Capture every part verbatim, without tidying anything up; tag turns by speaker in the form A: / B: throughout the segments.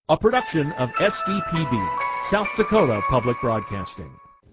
A: A production of S D P B, South Dakota Public Broadcasting.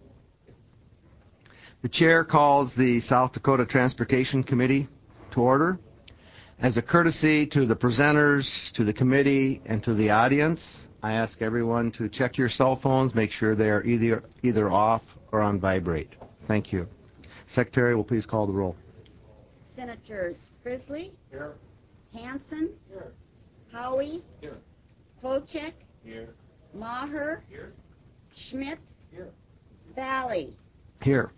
B: The chair calls the South Dakota Transportation Committee to order. As a courtesy to the presenters, to the committee, and to the audience, I ask everyone to check your cell phones, make sure they are either, either off or on vibrate. Thank you. Secretary will please call the roll.
C: Senators Frisley.
D: Here.
C: Hansen.
D: Here.
C: Howie.
D: Here.
C: Polchek.
D: Here.
C: Maher.
D: Here.
C: Schmidt.
D: Here.
C: Valley.
B: Here.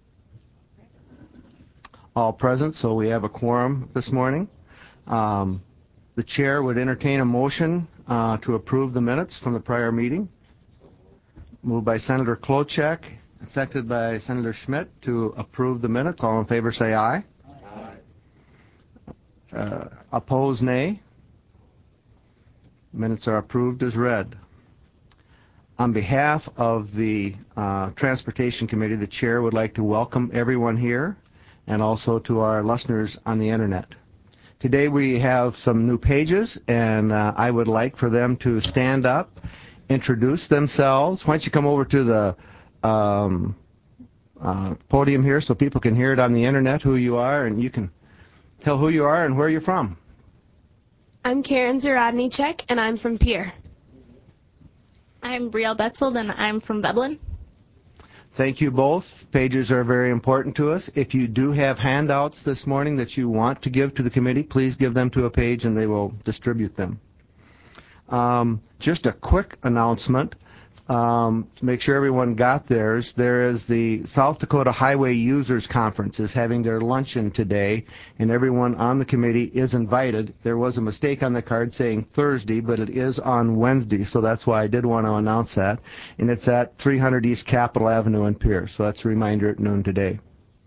B: All present, so we have a quorum this morning. Um, the chair would entertain a motion uh, to approve the minutes from the prior meeting. Moved by Senator Klochek, seconded by Senator Schmidt to approve the minutes. All in favor say aye.
D: Aye.
B: Uh, opposed, nay. Minutes are approved as read. On behalf of the uh, Transportation Committee, the chair would like to welcome everyone here and also to our listeners on the internet. Today we have some new pages, and uh, I would like for them to stand up, introduce themselves. Why don't you come over to the um, uh, podium here so people can hear it on the internet who you are, and you can tell who you are and where you're from.
E: I'm Karen Zarodnychek, and I'm from Pierre.
F: I'm Brielle Betzold, and I'm from Veblen.
B: Thank you both. Pages are very important to us. If you do have handouts this morning that you want to give to the committee, please give them to a page and they will distribute them. Um, just a quick announcement um, to make sure everyone got theirs. There is the South Dakota Highway Users Conference is having their luncheon today, and everyone on the committee is invited. There was a mistake on the card saying Thursday, but it is on Wednesday, so that's why I did want to announce that. And it's at three hundred East Capitol Avenue in Pierce, so that's a reminder at noon today.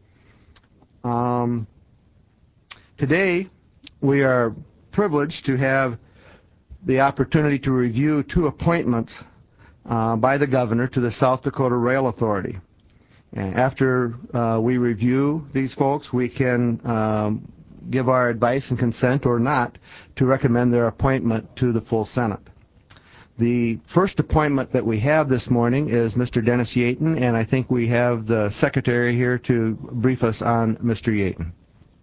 B: Um, today, we are privileged to have the opportunity to review two appointments Uh, by the governor to the South Dakota Rail Authority. And after uh, we review these folks, we can um, give our advice and consent or not to recommend their appointment to the full Senate. The first appointment that we have this morning is Mister Dennis Yaton, and I think we have the secretary here to brief us on Mister Yaton.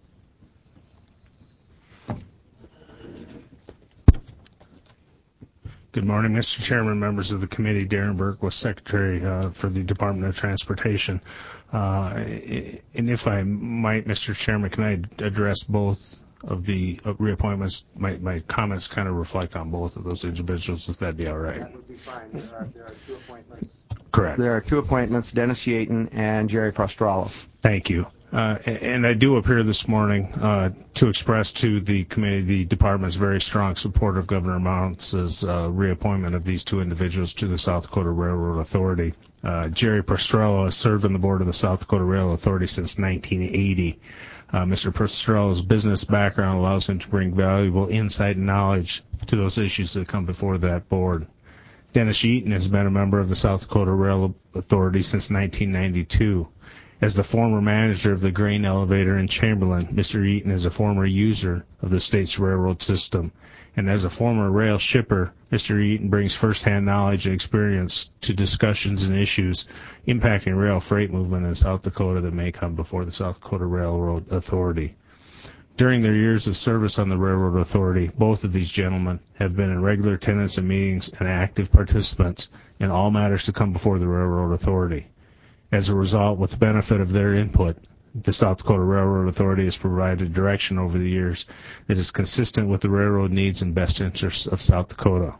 G: Good morning, Mister Chairman, members of the committee. Darren Burke was Secretary uh, for the Department of Transportation. Uh, and if I might, Mister Chairman, can I address both of the reappointments? My, my comments kind of reflect on both of those individuals, if that'd be all right.
B: That would be fine. There are, there are two appointments.
G: Correct.
B: There are two appointments, Dennis Yaton and Jerry Prostralo.
G: Thank you. Uh, and I do appear this morning uh, to express to the committee the department's very strong support of Governor Mounts' uh, reappointment of these two individuals to the South Dakota Railroad Authority. Uh, Jerry Prostrello has served on the board of the South Dakota Rail Authority since nineteen eighty. Uh, Mister Prostrello's business background allows him to bring valuable insight and knowledge to those issues that come before that board. Dennis Yaton has been a member of the South Dakota Rail Authority since nineteen ninety-two. As the former manager of the grain elevator in Chamberlain, Mister Yaton is a former user of the state's railroad system. And as a former rail shipper, Mister Yaton brings firsthand knowledge and experience to discussions and issues impacting rail freight movement in South Dakota that may come before the South Dakota Railroad Authority. During their years of service on the Railroad Authority, both of these gentlemen have been in regular attendance at meetings and active participants in all matters to come before the Railroad Authority. As a result, with the benefit of their input, the South Dakota Railroad Authority has provided direction over the years that is consistent with the railroad needs and best interests of South Dakota.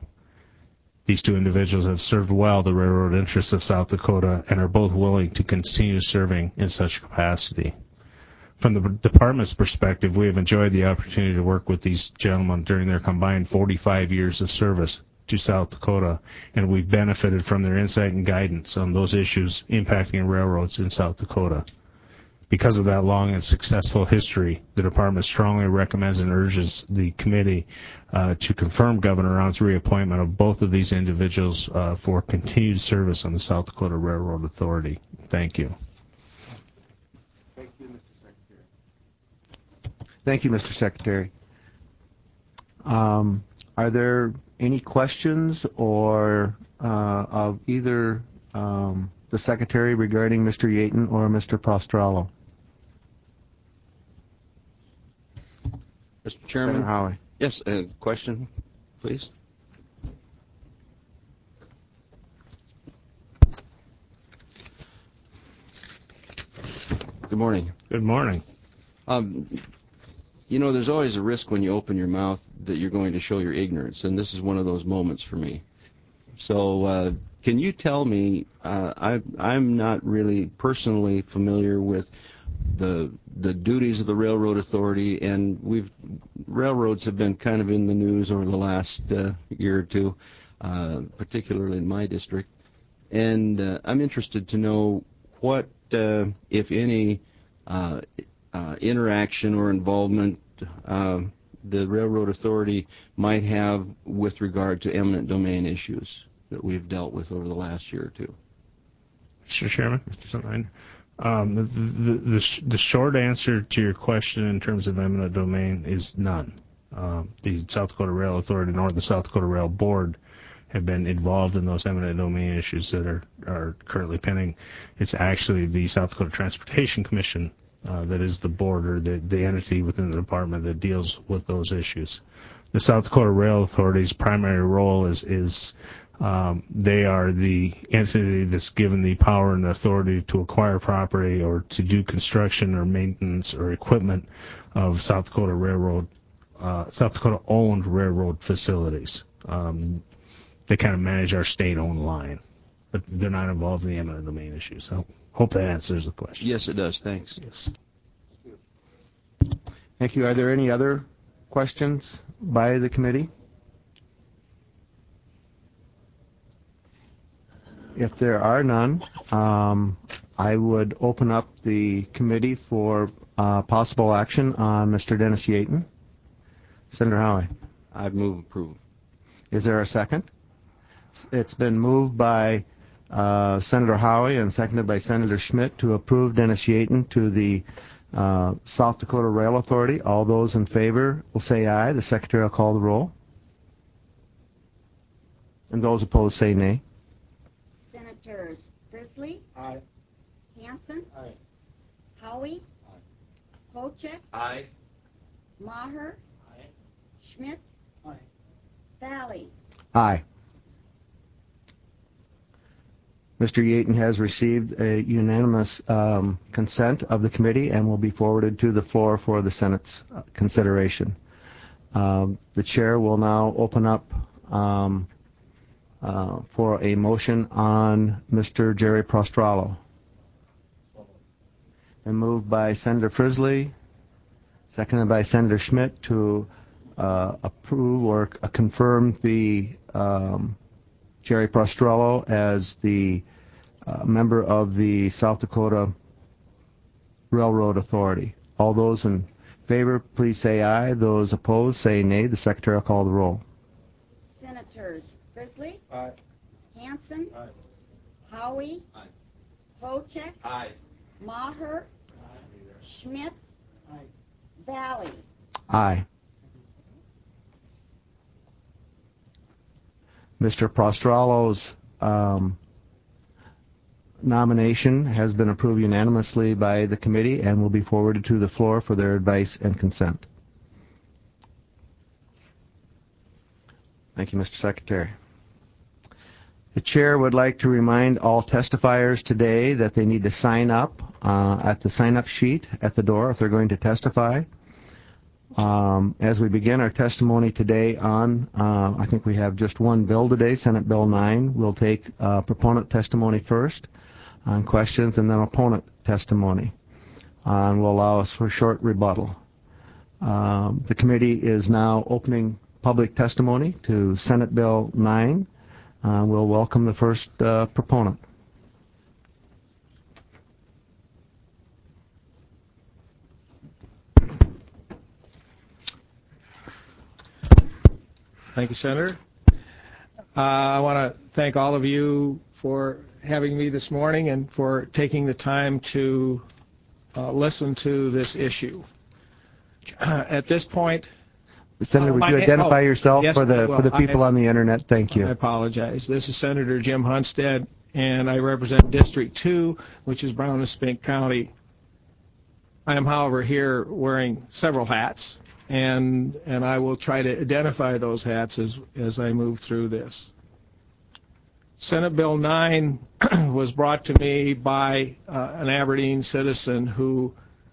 G: These two individuals have served well the railroad interests of South Dakota and are both willing to continue serving in such capacity. From the department's perspective, we have enjoyed the opportunity to work with these gentlemen during their combined forty-five years of service to South Dakota, and we've benefited from their insight and guidance on those issues impacting railroads in South Dakota. Because of that long and successful history, the department strongly recommends and urges the committee uh, to confirm Governor Mounts' reappointment of both of these individuals uh, for continued service on the South Dakota Railroad Authority. Thank you.
B: Thank you, Mister Secretary. Thank you, Mister Secretary. Um, are there any questions or uh, of either um, the Secretary regarding Mister Yaton or Mister Prostrollo?
H: Mister Chairman?
B: Senator Howie.
H: Yes, a question, please. Good morning.
G: Good morning.
H: Um, you know, there's always a risk when you open your mouth that you're going to show your ignorance, and this is one of those moments for me. So uh, can you tell me, uh, I, I'm not really personally familiar with the the duties of the Railroad Authority, and we've railroads have been kind of in the news over the last uh, year or two, uh, particularly in my district, and uh, I'm interested to know what, uh, if any, uh, uh, interaction or involvement uh, the Railroad Authority might have with regard to eminent domain issues that we've dealt with over the last year or two.
G: Mister Chairman, um, the, the, the, sh- the short answer to your question in terms of eminent domain is none. Um, the South Dakota Rail Authority nor the South Dakota Rail Board have been involved in those eminent domain issues that are, are currently pending. It's actually the South Dakota Transportation Commission uh, that is the board or the, the entity within the department that deals with those issues. The South Dakota Rail Authority's primary role is, is um, they are the entity that's given the power and authority to acquire property or to do construction or maintenance or equipment of South Dakota Railroad, uh, South Dakota owned railroad facilities. Um, They kind of manage our state-owned line, but they're not involved in the eminent domain issue. So, hope that answers the question.
H: Yes, it does. Thanks.
G: Yes.
B: Thank you. Are there any other questions by the committee? If there are none, um, I would open up the committee for uh, possible action on Mister Dennis Yaton. Senator Howie.
H: I move approval.
B: Is there a second? It's been moved by uh, Senator Howie and seconded by Senator Schmidt to approve Dennis Yaton to the uh, South Dakota Rail Authority. All those in favor will say aye. The Secretary will call the roll. And those opposed say nay.
C: Senators Frisley,
D: Aye.
C: Hansen,
D: Aye.
C: Howie, Polchek,
D: Aye.
C: Maher,
D: Aye.
C: Schmidt,
D: Aye.
C: Valley.
B: Aye. Mister Yaton has received a unanimous um, consent of the committee and will be forwarded to the floor for the Senate's uh, consideration. Um, the chair will now open up um, uh, for a motion on Mister Jerry Prostrollo. And moved by Senator Frisley, seconded by Senator Schmidt to uh, approve or uh, confirm the um, Jerry Prostrollo as the uh, member of the South Dakota Railroad Authority. All those in favor, please say aye. Those opposed, say nay. The Secretary will call the roll.
C: Senators Frisley,
D: Aye.
C: Hansen,
D: Aye.
C: Howie,
D: Aye.
C: Polchek,
D: Aye.
C: Maher, Schmidt,
D: Aye.
C: Valley.
B: Aye. Mister Prostrollo's um, nomination has been approved unanimously by the committee and will be forwarded to the floor for their advice and consent. Thank you, Mister Secretary. The chair would like to remind all testifiers today that they need to sign up uh, at the sign-up sheet at the door if they're going to testify. Um, as we begin our testimony today on, uh, I think we have just one bill today, Senate Bill nine. We'll take uh, proponent testimony first on questions and then opponent testimony. Uh, and will allow us for a short rebuttal. Um, the committee is now opening public testimony to Senate Bill nine. Uh, we'll welcome the first uh, proponent.
I: Thank you, Senator. Uh, I want to thank all of you for having me this morning and for taking the time to uh, listen to this issue. Uh, at this point,
B: Senator,
I: Uh,
B: would
I: my
B: you
I: na-
B: identify
I: oh,
B: yourself
I: yes,
B: for
I: I
B: the
I: will.
B: for the people
I: I-
B: on the internet? Thank
I: I
B: you.
I: apologize. This is Senator Jim Hunstead, and I represent District two, which is Brown and Spink County. I am, however, here wearing several hats, and and I will try to identify those hats as as I move through this. Senate Bill nine was brought to me by uh, an Aberdeen citizen who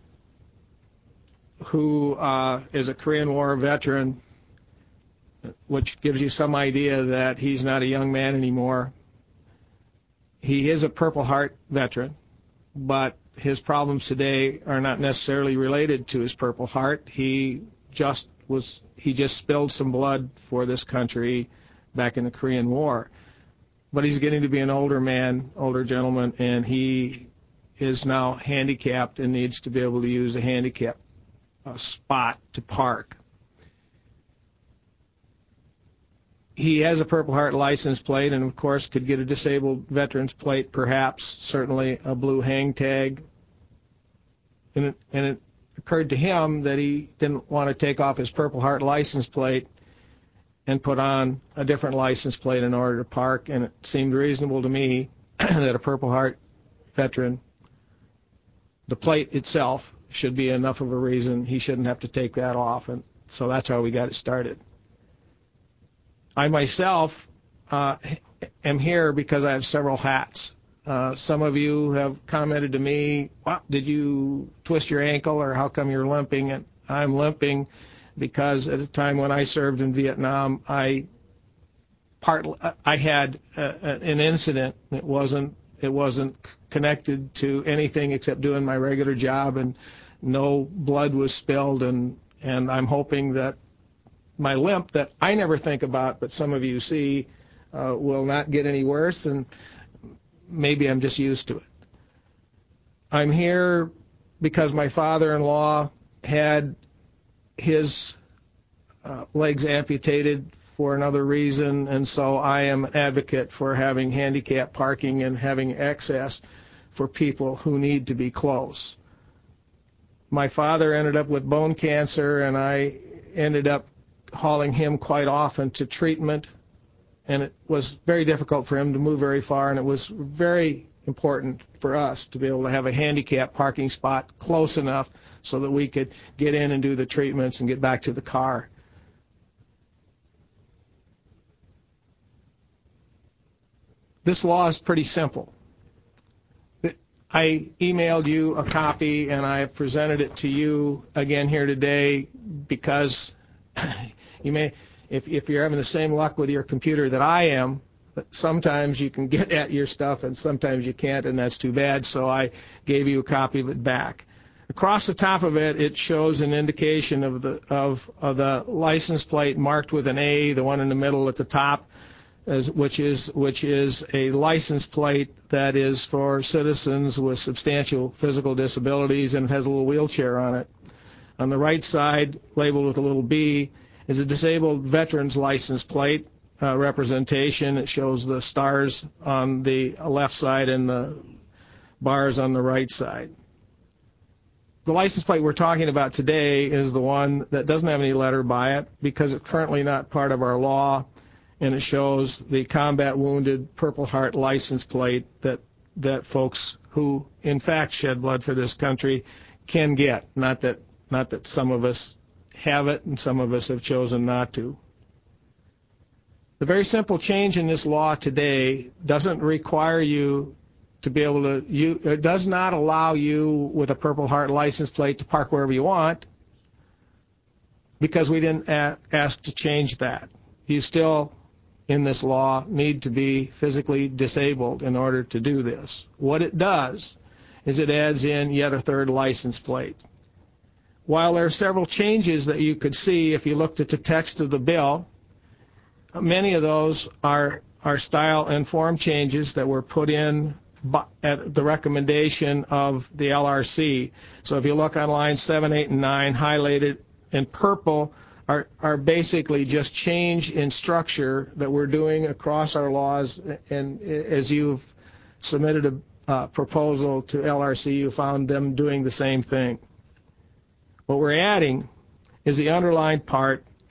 I: who uh, is a Korean War veteran, which gives you some idea that he's not a young man anymore. He is a Purple Heart veteran, but his problems today are not necessarily related to his Purple Heart. He just was he just spilled some blood for this country back in the Korean War. But he's getting to be an older man, older gentleman, and he is now handicapped and needs to be able to use a handicap uh, spot to park. He has a Purple Heart license plate and, of course, could get a disabled veteran's plate, perhaps, certainly a blue hang tag. And it, and it occurred to him that he didn't want to take off his Purple Heart license plate and put on a different license plate in order to park, and it seemed reasonable to me that a Purple Heart veteran, the plate itself should be enough of a reason he shouldn't have to take that off, and so that's how we got it started. I myself uh, am here because I have several hats. Uh, some of you have commented to me, wow, did you twist your ankle, or how come you're limping? And I'm limping because at a time when I served in Vietnam, I part I had uh, an incident. It wasn't it wasn't connected to anything except doing my regular job, and no blood was spilled. And and I'm hoping that my limp that I never think about, but some of you see, uh, will not get any worse, and maybe I'm just used to it. I'm here because my father-in-law had his uh, legs amputated for another reason, and so I am an advocate for having handicap parking and having access for people who need to be close. My father ended up with bone cancer, and I ended up hauling him quite often to treatment, and it was very difficult for him to move very far, and it was very important for us to be able to have a handicap parking spot close enough so that we could get in and do the treatments and get back to the car. This law is pretty simple. I emailed you a copy, and I presented it to you again here today because you may, if, if you're having the same luck with your computer that I am, sometimes you can get at your stuff and sometimes you can't, and that's too bad, so I gave you a copy of it back. Across the top of it, it shows an indication of the of, of the license plate marked with an A, the one in the middle at the top, as, which is which is a license plate that is for citizens with substantial physical disabilities, and it has a little wheelchair on it. On the right side, labeled with a little B, is a disabled veteran's license plate uh, representation. It shows the stars on the left side and the bars on the right side. The license plate we're talking about today is the one that doesn't have any letter by it because it's currently not part of our law, and it shows the combat wounded Purple Heart license plate that that folks who in fact shed blood for this country can get, not that not that some of us have it and some of us have chosen not to. The very simple change in this law today doesn't require you to be able to, you, it does not allow you with a Purple Heart license plate to park wherever you want, because we didn't a- ask to change that. You still, in this law, need to be physically disabled in order to do this. What it does is it adds in yet a third license plate. While there are several changes that you could see if you looked at the text of the bill, many of those are, are style and form changes that were put in at the recommendation of the L R C. So if you look on lines seven, eight, and nine, highlighted in purple are, are basically just change in structure that we're doing across our laws. And as you've submitted a uh, proposal to L R C, you found them doing the same thing. What we're adding is the underlined part,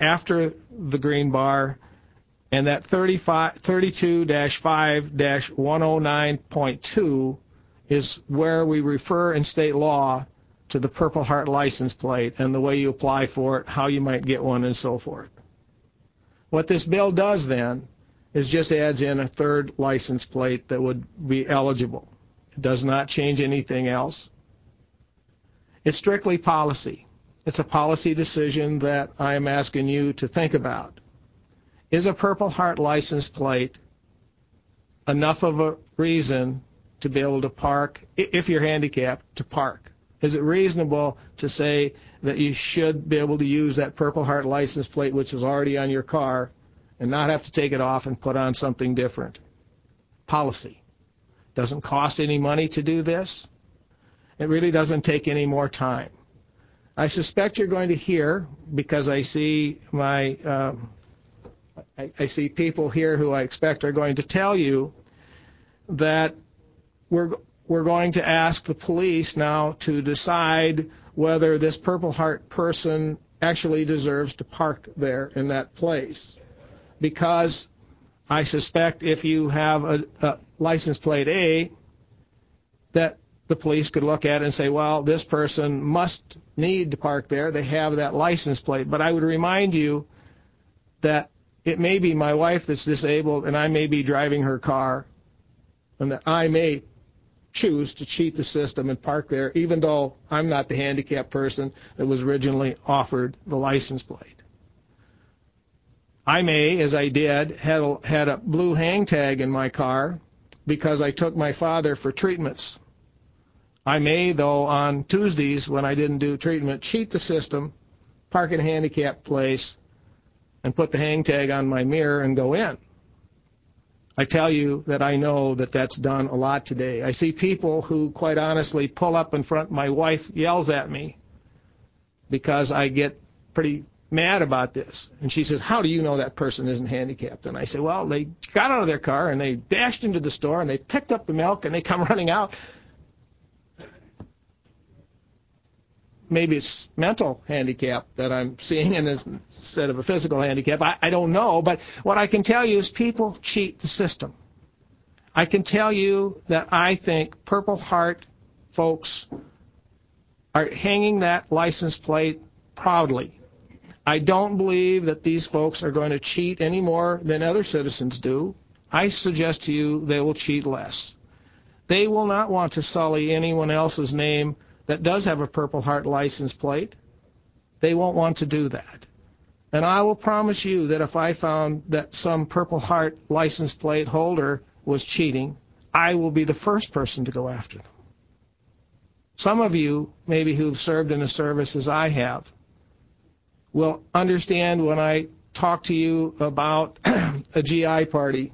I: after the green bar, and that thirty-two dash five dash one oh nine point two is where we refer in state law to the Purple Heart license plate and the way you apply for it, how you might get one, and so forth. What this bill does then is just adds in a third license plate that would be eligible. It does not change anything else. It's strictly policy. It's a policy decision that I am asking you to think about. Is a Purple Heart license plate enough of a reason to be able to park, if you're handicapped, to park? Is it reasonable to say that you should be able to use that Purple Heart license plate, which is already on your car, and not have to take it off and put on something different? Policy. Doesn't cost any money to do this. It really doesn't take any more time. I suspect you're going to hear, because I see my, uh, I, I see people here who I expect are going to tell you that we're we're going to ask the police now to decide whether this Purple Heart person actually deserves to park there in that place. Because I suspect if you have a, a license plate A, that the police could look at it and say, well, this person must need to park there. They have that license plate. But I would remind you that it may be my wife that's disabled and I may be driving her car, and that I may choose to cheat the system and park there, even though I'm not the handicapped person that was originally offered the license plate. I may, as I did, had a, had a blue hang tag in my car because I took my father for treatments. I may, though, on Tuesdays when I didn't do treatment, cheat the system, park in a handicapped place, and put the hang tag on my mirror and go in. I tell you that I know that that's done a lot today. I see people who, quite honestly, pull up in front. My wife yells at me because I get pretty mad about this. And she says, how do you know that person isn't handicapped? And I say, well, they got out of their car and they dashed into the store and they picked up the milk and they come running out. Maybe it's mental handicap that I'm seeing instead of a physical handicap. I, I don't know, but what I can tell you is people cheat the system. I can tell you that I think Purple Heart folks are hanging that license plate proudly. I don't believe that these folks are going to cheat any more than other citizens do. I suggest to you they will cheat less. They will not want to sully anyone else's name that does have a Purple Heart license plate. They won't want to do that. And I will promise you that if I found that some Purple Heart license plate holder was cheating, I will be the first person to go after them. Some of you, maybe who've served in the service as I have, will understand when I talk to you about a G I party.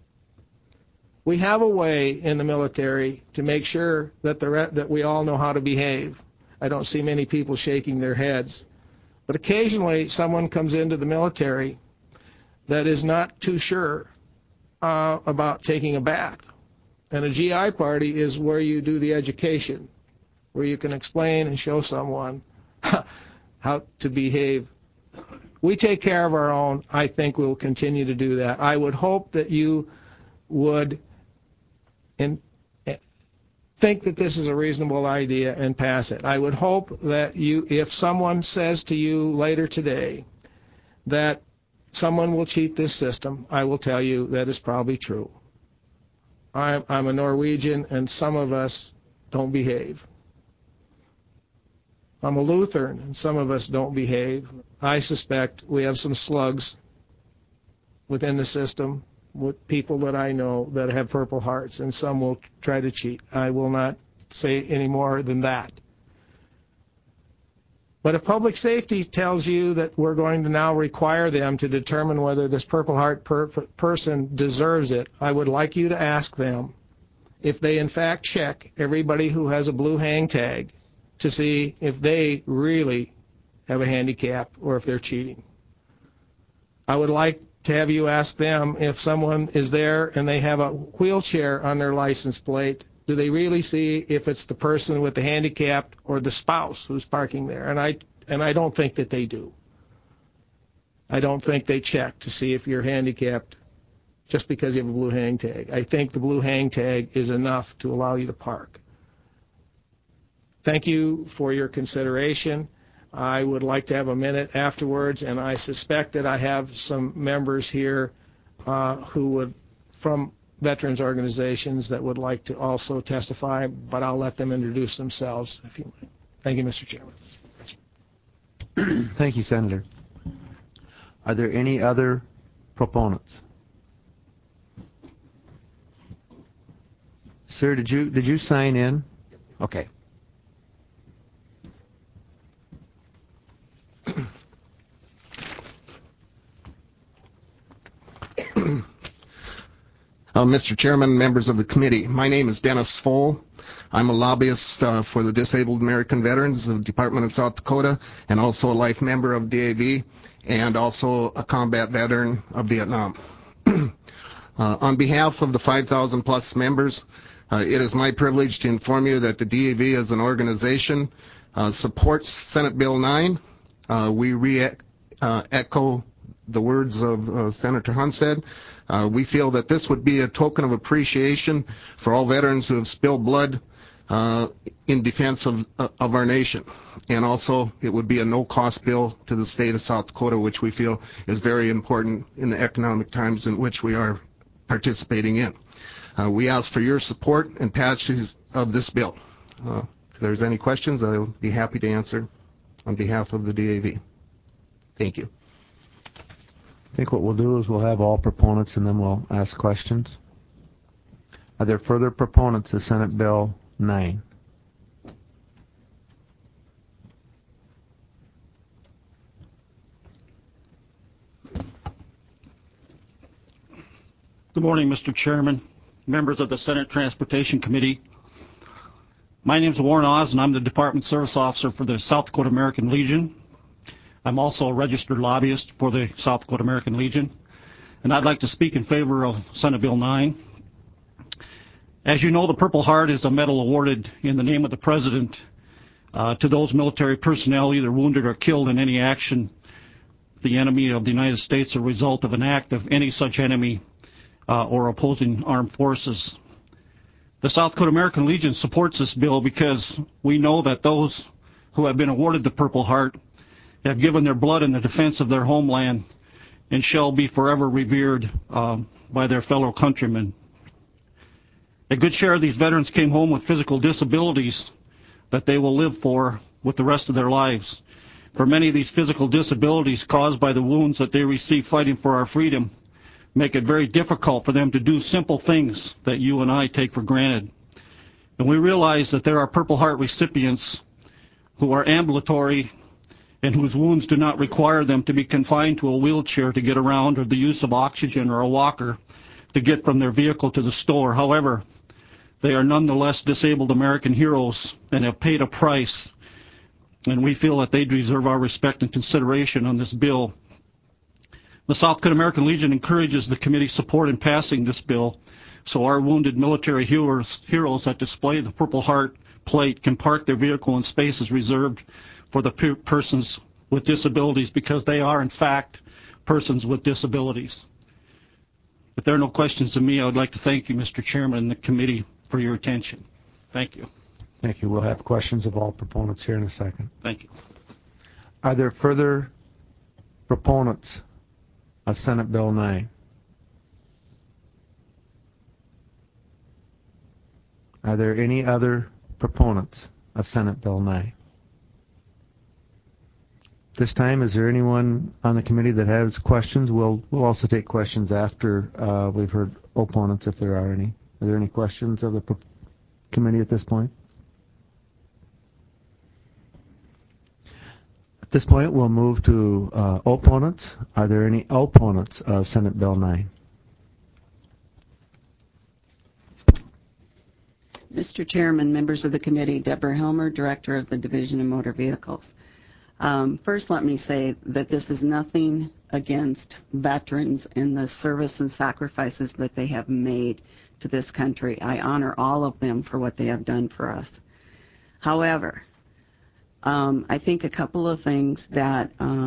I: We have a way in the military to make sure that the re- that we all know how to behave. I don't see many people shaking their heads. But occasionally someone comes into the military that is not too sure uh, about taking a bath. And a G I party is where you do the education, where you can explain and show someone how to behave. We take care of our own. I think we'll continue to do that. I would hope that you would and think that this is a reasonable idea and pass it. I would hope that you, if someone says to you later today that someone will cheat this system, I will tell you that is probably true. I'm, I'm a Norwegian, and some of us don't behave. I'm a Lutheran, and some of us don't behave. I suspect we have some slugs within the system with people that I know that have Purple Hearts, and some will try to cheat. I will not say any more than that. But if public safety tells you that we're going to now require them to determine whether this Purple Heart per- person deserves it, I would like you to ask them if they in fact check everybody who has a blue hang tag to see if they really have a handicap or if they're cheating. I would like to have you ask them if someone is there and they have a wheelchair on their license plate, do they really see if it's the person with the handicap or the spouse who's parking there? And I and I don't think that they do. I don't think they check to see if you're handicapped just because you have a blue hang tag. I think the blue hang tag is enough to allow you to park. Thank you for your consideration. I would like to have a minute afterwards, and I suspect that I have some members here uh, who would, from veterans organizations, that would like to also testify, but I'll let them introduce themselves if you mind. Thank you, Mister Chairman.
B: Thank you, Senator. Are there any other proponents? Sir, did you did you sign in? Okay.
J: Uh, Mister Chairman, members of the committee, my name is Dennis Foll. I'm a lobbyist uh, for the Disabled American Veterans of the Department of South Dakota, and also a life member of D A V, and also a combat veteran of Vietnam. uh, on behalf of the five thousand plus members, uh, it is my privilege to inform you that the D A V as an organization uh, supports Senate Bill nine. Uh, we re-echo uh, the words of uh, Senator Hunstead. Uh, we feel that this would be a token of appreciation for all veterans who have spilled blood uh, in defense of, uh, of our nation. And also, it would be a no-cost bill to the state of South Dakota, which we feel is very important in the economic times in which we are participating in. Uh, we ask for your support and passage of this bill. Uh, if there's any questions, I'll be happy to answer on behalf of the D A V. Thank you.
B: I think what we'll do is we'll have all proponents and then we'll ask questions. Are there further proponents of Senate Bill nine?
K: Good morning, Mister Chairman, members of the Senate Transportation Committee. My name is Warren Oz, and I'm the Department Service Officer for the South Dakota American Legion. I'm also a registered lobbyist for the South Dakota American Legion, and I'd like to speak in favor of Senate Bill nine. As you know, the Purple Heart is a medal awarded in the name of the President uh, to those military personnel either wounded or killed in any action the enemy of the United States, a result of an act of any such enemy uh, or opposing armed forces. The South Dakota American Legion supports this bill because we know that those who have been awarded the Purple Heart have given their blood in the defense of their homeland and shall be forever revered uh, by their fellow countrymen. A good share of these veterans came home with physical disabilities that they will live for with the rest of their lives. For many of these physical disabilities caused by the wounds that they receive fighting for our freedom make it very difficult for them to do simple things that you and I take for granted. And we realize that there are Purple Heart recipients who are ambulatory and whose wounds do not require them to be confined to a wheelchair to get around or the use of oxygen or a walker to get from their vehicle to the store. However, they are nonetheless disabled American heroes and have paid a price, and we feel that they deserve our respect and consideration on this bill. The South Dakota American Legion encourages the committee's support in passing this bill so our wounded military heroes, heroes that display the Purple Heart plate can park their vehicle in spaces reserved for the per persons with disabilities, because they are, in fact, persons with disabilities. If there are no questions to me, I would like to thank you, Mister Chairman, and the committee for your attention. Thank you.
B: Thank you. We'll have questions of all proponents here in a second.
K: Thank you.
B: Are there further proponents of Senate Bill nine? Are there any other proponents of Senate Bill nine? This time, is there anyone on the committee that has questions? We'll we'll also take questions after uh, we've heard opponents, if there are any. Are there any questions of the committee at this point? At this point, we'll move to uh, opponents. Are there any opponents of Senate Bill nine?
L: Mister Chairman, members of the committee, Deborah Helmer, Director of the Division of Motor Vehicles. Um, first, let me say that this is nothing against veterans and the service and sacrifices that they have made to this country. I honor all of them for what they have done for us. However, um, I think a couple of things that um,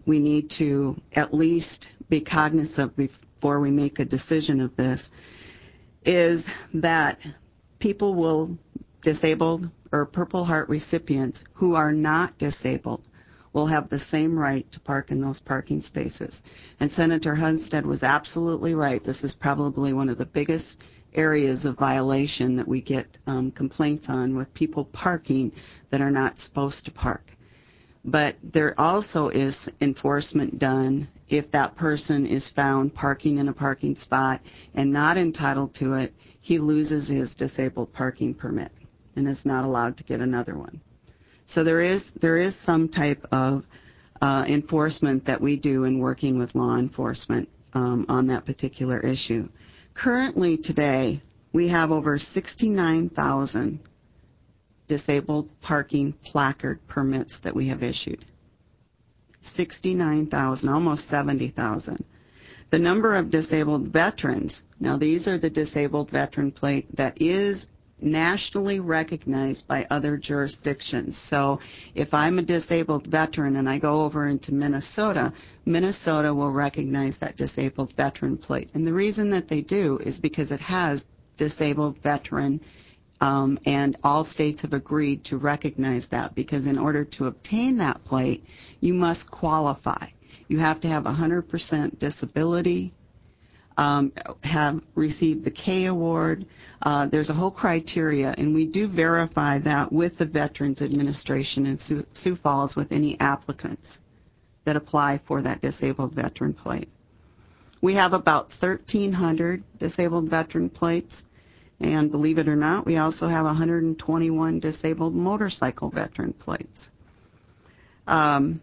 L: we need to at least be cognizant before we make a decision of this is that people will, disabled or Purple Heart recipients who are not disabled, will have the same right to park in those parking spaces. And Senator Hunstead was absolutely right. This is probably one of the biggest areas of violation that we get um, complaints on, with people parking that are not supposed to park. But there also is enforcement done if that person is found parking in a parking spot and not entitled to it. He loses his disabled parking permit and is not allowed to get another one. So there is there is some type of uh, enforcement that we do in working with law enforcement um, on that particular issue. Currently today, we have over sixty-nine thousand disabled parking placard permits that we have issued. sixty-nine thousand, almost seventy thousand. The number of disabled veterans, now these are the disabled veteran plate that is nationally recognized by other jurisdictions. So if I'm a disabled veteran and I go over into Minnesota, Minnesota will recognize that disabled veteran plate. And the reason that they do is because it has disabled veteran, um, and all states have agreed to recognize that, because in order to obtain that plate, you must qualify. You have to have one hundred percent disability, Um, have received the K Award. Uh, there's a whole criteria, and we do verify that with the Veterans Administration in Sioux, Sioux Falls with any applicants that apply for that disabled veteran plate. We have about thirteen hundred disabled veteran plates, and believe it or not, we also have one hundred twenty-one disabled motorcycle veteran plates. Um,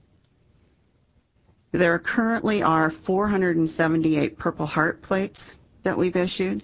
L: There currently are four hundred seventy-eight Purple Heart plates that we've issued.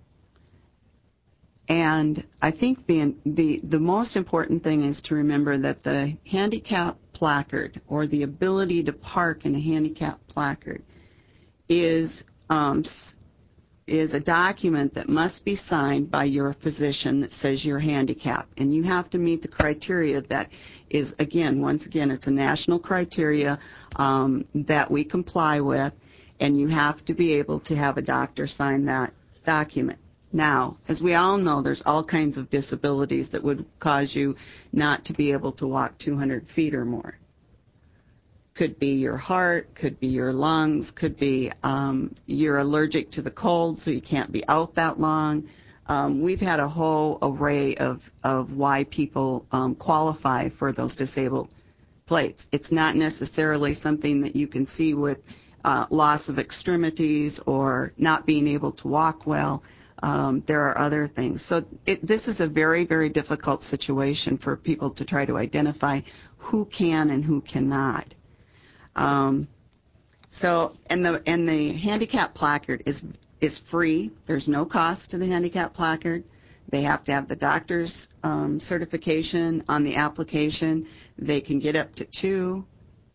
L: And I think the, the, the most important thing is to remember that the handicap placard, or the ability to park in a handicap placard, is, um, is a document that must be signed by your physician that says you're handicapped. And you have to meet the criteria that is, again, once again, it's a national criteria um, that we comply with, and you have to be able to have a doctor sign that document. Now, as we all know, there's all kinds of disabilities that would cause you not to be able to walk two hundred feet or more. Could be your heart, could be your lungs, could be um, you're allergic to the cold, so you can't be out that long. Um, we've had a whole array of, of why people um, qualify for those disabled plates. It's not necessarily something that you can see with uh, loss of extremities or not being able to walk well. Um, there are other things. So it, this is a very, very difficult situation for people to try to identify who can and who cannot. Um, so, and the and the handicap placard is is free. There's no cost to the handicap placard. They have to have the doctor's um, certification on the application. They can get up to two.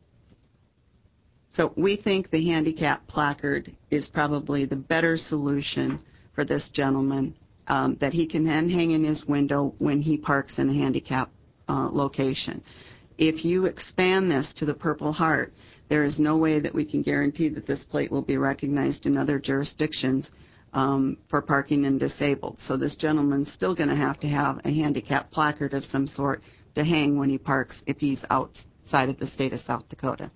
L: So we think the handicap placard is probably the better solution for this gentleman, um, that he can then hang in his window when he parks in a handicap uh, location. If you expand this to the Purple Heart, there is no way that we can guarantee that this plate will be recognized in other jurisdictions um, for parking and disabled. So this gentleman's still going to have to have a handicap placard of some sort to hang when he parks if he's outside of the state of South Dakota.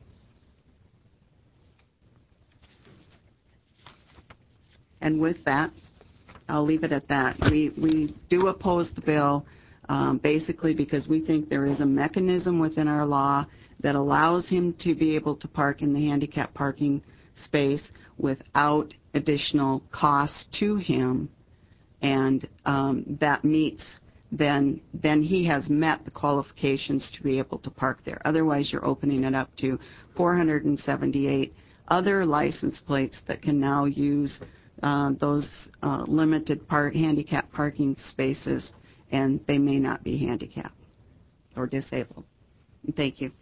L: And with that, I'll leave it at that. We, we do oppose the bill um, basically because we think there is a mechanism within our law that allows him to be able to park in the handicap parking space without additional cost to him, and um, that meets, then then he has met the qualifications to be able to park there. Otherwise, you're opening it up to four hundred seventy-eight other license plates that can now use uh, those uh, limited part handicap parking spaces, and they may not be handicapped or disabled. Thank you.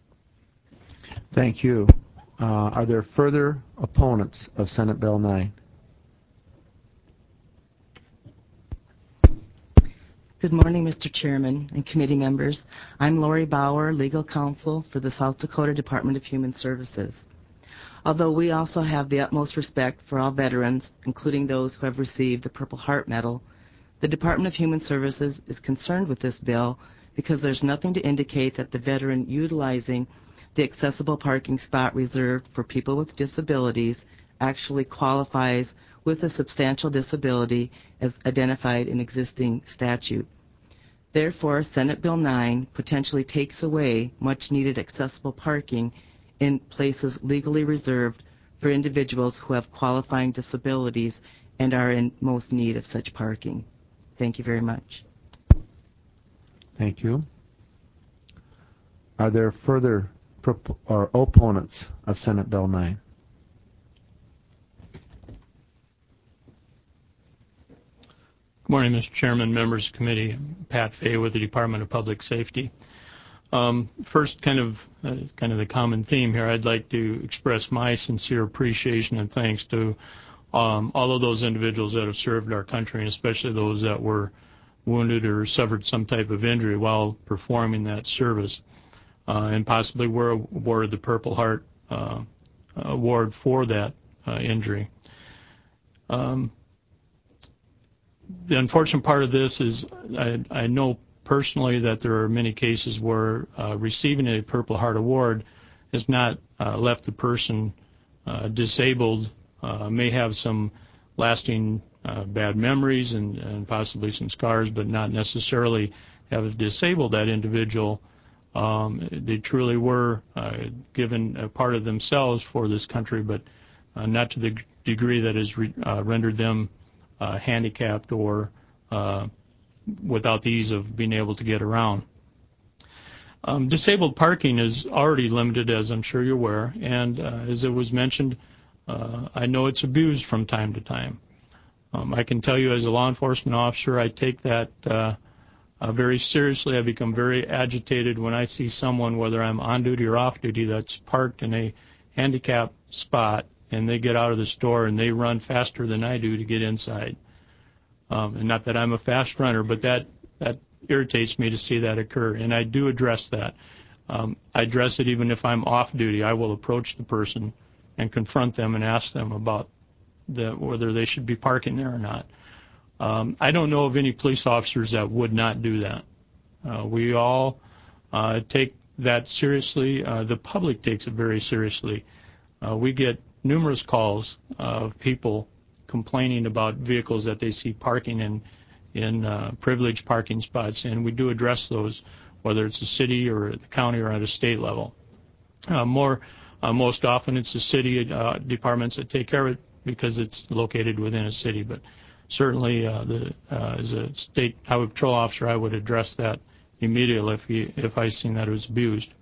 B: Thank you. Uh, are there further opponents of Senate Bill nine?
M: Good morning, Mister Chairman and committee members. I'm Lori Bauer, legal counsel for the South Dakota Department of Human Services. Although we also have the utmost respect for all veterans, including those who have received the Purple Heart Medal, the Department of Human Services is concerned with this bill because there's nothing to indicate that the veteran utilizing the accessible parking spot reserved for people with disabilities actually qualifies with a substantial disability as identified in existing statute. Therefore, Senate Bill nine potentially takes away much needed accessible parking in places legally reserved for individuals who have qualifying disabilities and are in most need of such parking. Thank you very much.
B: Thank you. Are there further prop- or opponents of Senate Bill nine?
N: Good morning, Mister Chairman, members of the committee. I'm Pat Fay with the Department of Public Safety. Um, first, kind of uh, kind of the common theme here, I'd like to express my sincere appreciation and thanks to um, all of those individuals that have served our country, and especially those that were wounded or suffered some type of injury while performing that service, uh, and possibly were awarded the Purple Heart uh, Award for that uh, injury. Um, The unfortunate part of this is I, I know personally that there are many cases where uh, receiving a Purple Heart Award has not uh, left the person uh, disabled, uh, may have some lasting uh, bad memories and, and possibly some scars, but not necessarily have disabled that individual. Um, they truly were uh, given a part of themselves for this country, but uh, not to the degree that has re- uh, rendered them Uh, handicapped or uh, without the ease of being able to get around. Um, disabled parking is already limited, as I'm sure you're aware, and uh, as it was mentioned, uh, I know it's abused from time to time. Um, I can tell you as a law enforcement officer, I take that uh, uh, very seriously. I become very agitated when I see someone, whether I'm on duty or off duty, that's parked in a handicapped spot and they get out of the store and they run faster than I do to get inside. Um, and not that I'm a fast runner, but that, that irritates me to see that occur, and I do address that. Um, I address it even if I'm off duty. I will approach the person and confront them and ask them about the, whether they should be parking there or not. Um, I don't know of any police officers that would not do that. Uh, we all uh, take that seriously. Uh, the public takes it very seriously. Uh, we get numerous calls uh, of people complaining about vehicles that they see parking in in uh, privileged parking spots, and we do address those, whether it's the city or the county or at a state level. Uh, more, uh, most often it's the city uh, departments that take care of it because it's located within a city. But certainly, uh, the uh, as a state highway patrol officer, I would address that immediately if he, if I seen that it was abused.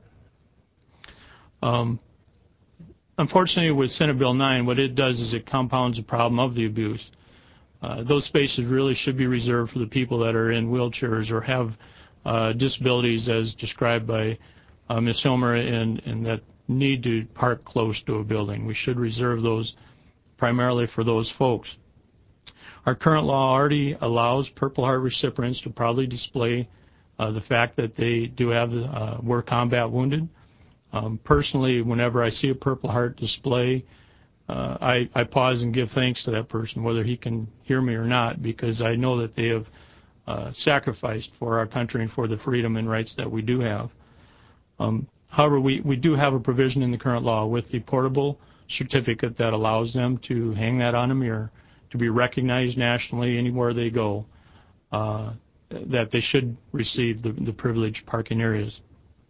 N: Um, Unfortunately, with Senate Bill nine, what it does is it compounds the problem of the abuse. Uh, those spaces really should be reserved for the people that are in wheelchairs or have uh, disabilities as described by uh, Miz Hilmer and, and that need to park close to a building. We should reserve those primarily for those folks. Our current law already allows Purple Heart recipients to proudly display uh, the fact that they do have the, uh, were combat wounded. Um, personally, whenever I see a Purple Heart display, uh, I, I pause and give thanks to that person, whether he can hear me or not, because I know that they have uh, sacrificed for our country and for the freedom and rights that we do have. Um, however, we, we do have a provision in the current law with the portable certificate that allows them to hang that on a mirror, to be recognized nationally anywhere they go, uh, that they should receive the, the privileged parking areas.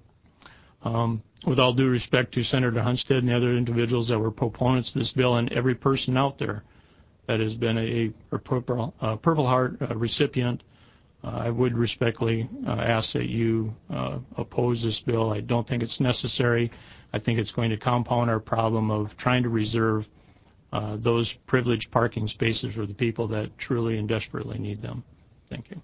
N: Um, with all due respect to Senator Hunstead and the other individuals that were proponents of this bill and every person out there that has been a, a Purple, uh, Purple Heart uh, recipient, uh, I would respectfully uh, ask that you uh, oppose this bill. I don't think it's necessary. I think it's going to compound our problem of trying to reserve uh, those privileged parking spaces for the people that truly and desperately need them. Thank you.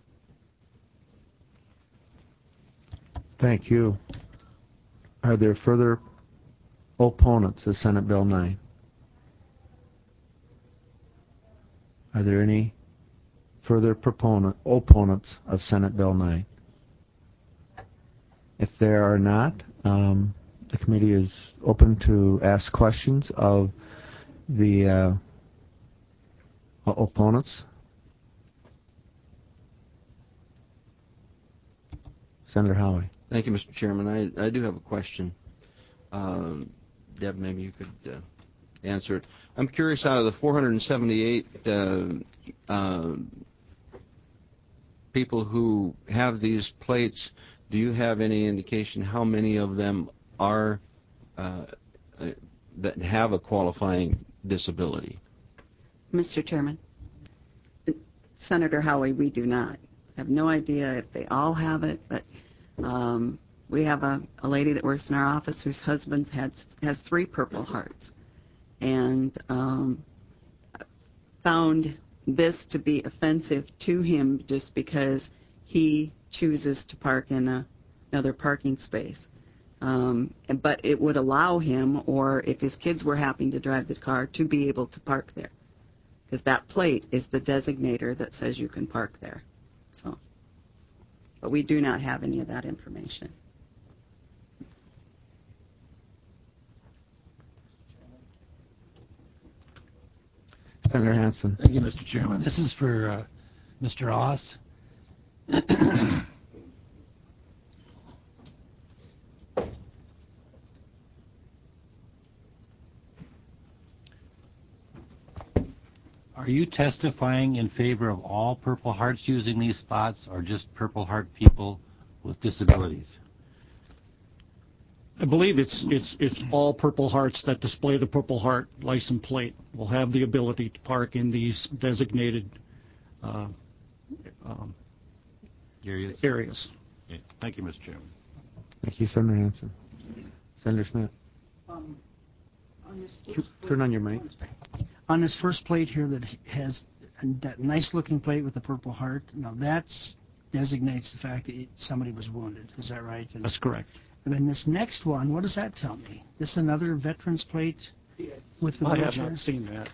B: Thank you. Are there further opponents of Senate Bill nine? Are there any further proponent, opponents of Senate Bill nine? If there are not, um, the committee is open to ask questions of the uh, opponents. Senator Howie.
H: Thank you, Mister Chairman. I, I do have a question. Um, Deb, maybe you could uh, answer it. I'm curious, out of the four hundred seventy-eight uh, uh, people who have these plates, do you have any indication how many of them are uh, uh, that have a qualifying disability?
L: Mister Chairman, Senator Howie, we do not. I have no idea if they all have it, but um, we have a, a lady that works in our office whose husband has, has three Purple Hearts, and um, found this to be offensive to him just because he chooses to park in a, another parking space. Um, but it would allow him, or if his kids were having to drive the car, to be able to park there, because that plate is the designator that says you can park there. So, but we do not have any of that information.
B: Senator Hansen.
O: Thank you, Mister Chairman. This is for uh, Mister Oz. Are you testifying in favor of all Purple Hearts using these spots, or just Purple Heart people with disabilities?
K: I believe it's it's it's all Purple Hearts that display the Purple Heart license plate will have the ability to park in these designated uh, um,
O: areas.
K: areas.
O: Okay. Thank you, Mister Chairman.
B: Thank you, Senator Hansen. Senator Smith.
P: Um, on this
B: Turn on your mic.
P: On this first plate here that has that nice-looking plate with the Purple Heart, now that designates the fact that somebody was wounded. Is that right? And
K: That's correct.
P: And then this next one, what does that tell me? This another veteran's plate with the
K: I
P: wheelchair?
K: have not seen that.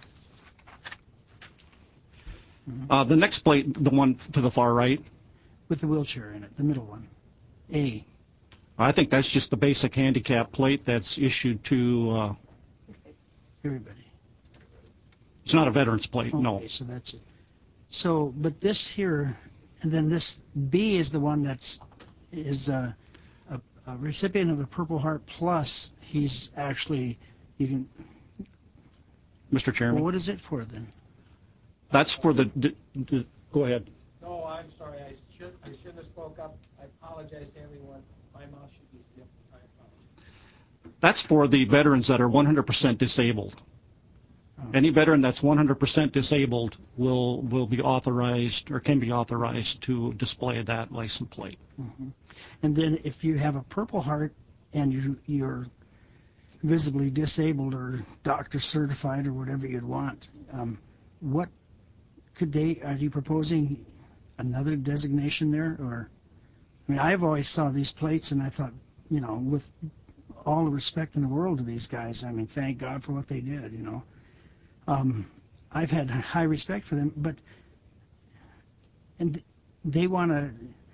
K: Mm-hmm. Uh, the next plate, the one to the far right.
P: With the wheelchair in it, the middle one. A.
K: I think that's just the basic handicap plate that's issued to uh,
P: everybody.
K: It's not a veteran's plate,
P: okay,
K: no.
P: So that's it. So, but this here, and then this B is the one that's is uh, a, a recipient of the Purple Heart Plus. He's actually, you can.
K: Mister Chairman.
P: Well, what is it for then?
K: That's for the. the, the go ahead.
I: No, I'm sorry. I should I shouldn't have spoke up. I apologize to everyone. My mouth should be zipped. I apologize.
K: That's for the veterans that are one hundred percent disabled. Any veteran that's one hundred percent disabled will will be authorized or can be authorized to display that license plate.
P: Mm-hmm. And then if you have a Purple Heart and you, you're visibly disabled or doctor certified or whatever you'd want, um, what could they, are you proposing another designation there? Or, I mean, I've always saw these plates and I thought, you know, with all the respect in the world to these guys, I mean, thank God for what they did, you know. Um, I've had high respect for them, but and they want to.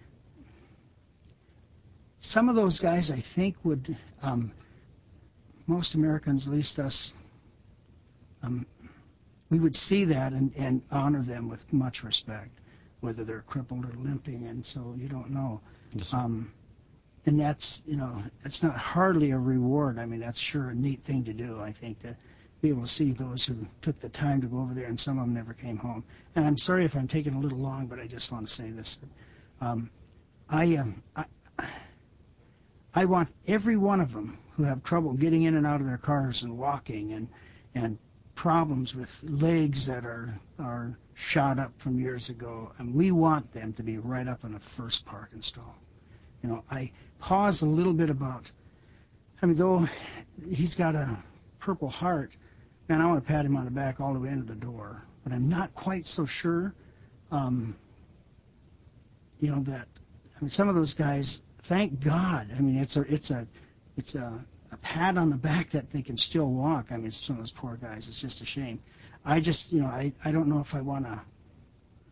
P: Some of those guys, I think, would um, most Americans, at least us, um, we would see that and, and honor them with much respect, whether they're crippled or limping, and so you don't know.
K: Yes,
P: um, and that's, you know, it's not hardly a reward. I mean, that's sure a neat thing to do, I think, to be able to see those who took the time to go over there, and some of them never came home. And I'm sorry if I'm taking a little long, but I just want to say this. Um, I, um, I, I want every one of them who have trouble getting in and out of their cars and walking and and problems with legs that are, are shot up from years ago, and we want them to be right up in the first parking stall. You know, I pause a little bit about, I mean, though he's got a Purple Heart, man, I want to pat him on the back all the way into the door. But I'm not quite so sure, um, you know, that, I mean, some of those guys, thank God, I mean, it's a, it's a, it's a, a pat on the back that they can still walk. I mean, some of those poor guys, it's just a shame. I just, you know, I, I don't know if I want to